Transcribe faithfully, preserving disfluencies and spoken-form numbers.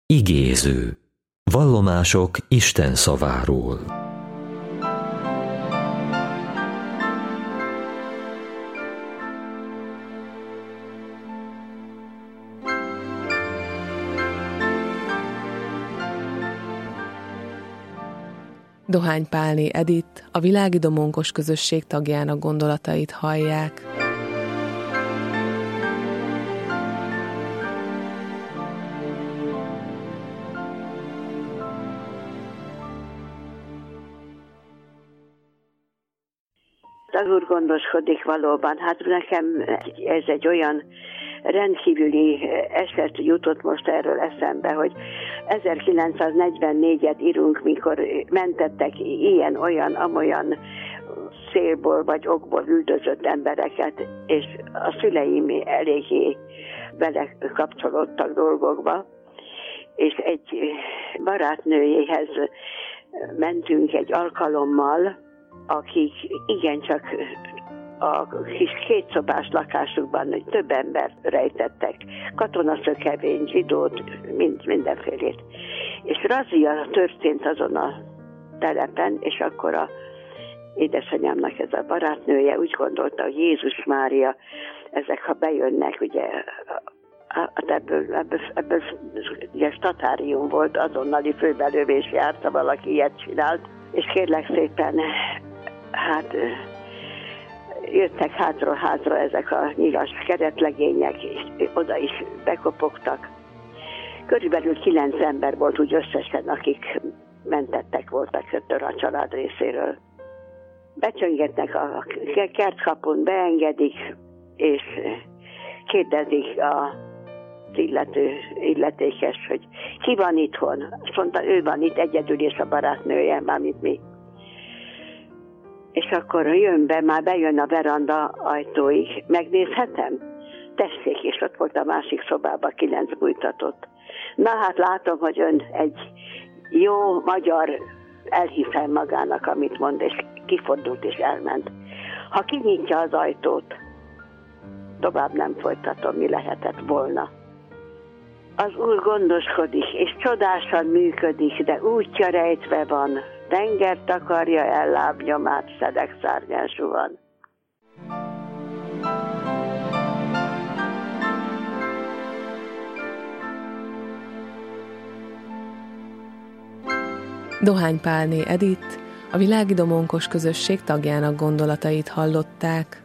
Igéző. Vallomások Isten szaváról. Dohány Pálné Edit, a Világi Domonkos Közösség tagjának gondolatait hallják. Az Úr gondoskodik valóban. Hát nekem ez egy olyan rendkívüli eset jutott most erről eszembe, hogy ezerkilencszáznegyvennégyet írunk, mikor mentettek ilyen-olyan, amolyan célból vagy okból üldözött embereket, és a szüleim eléggé bele kapcsolódtak dolgokba, és egy barátnőjéhez mentünk egy alkalommal, akik igencsak a kis kétszobás lakásukban több embert rejtettek, katonaszökevény, zsidót, mind, mindenfélét. És razzia történt azon a telepen, és akkor a édesanyámnak ez a barátnője úgy gondolta, hogy Jézus Mária, ezek ha bejönnek, ugye, hát ebből, ebből, ebből ugye statárium volt, azonnali főbelövés járt, ha valaki ilyet csinált, és kérlek szépen, hát jöttek hátról hátra ezek a nyilas keretlegények, és oda is bekopogtak. Körülbelül kilenc ember volt úgy összesen, akik mentettek voltak a család részéről. Becsöngetnek a kertkapun, beengedik, és kérdezik a illető, illetékes, hogy ki van itthon. Azt mondta, ő van itt egyedül, és a barátnője, mármint mi. És akkor jön be, már bejön a veranda ajtóig. Megnézhetem? Tessék, és ott volt a másik szobában kilenc bújtatott. Na hát látom, hogy ön egy jó magyar, elhiszem magának, amit mond, és kifordult és elment. Ha kinyitja az ajtót, tovább nem folytatom, mi lehetett volna. Az Úr gondoskodik, és csodásan működik, de útja rejtve van. Tenger takarja el lábnyomát, szedek szárnyán suhan. Dohány Pálné Edit, a Világi Domonkos Közösség tagjának gondolatait hallották.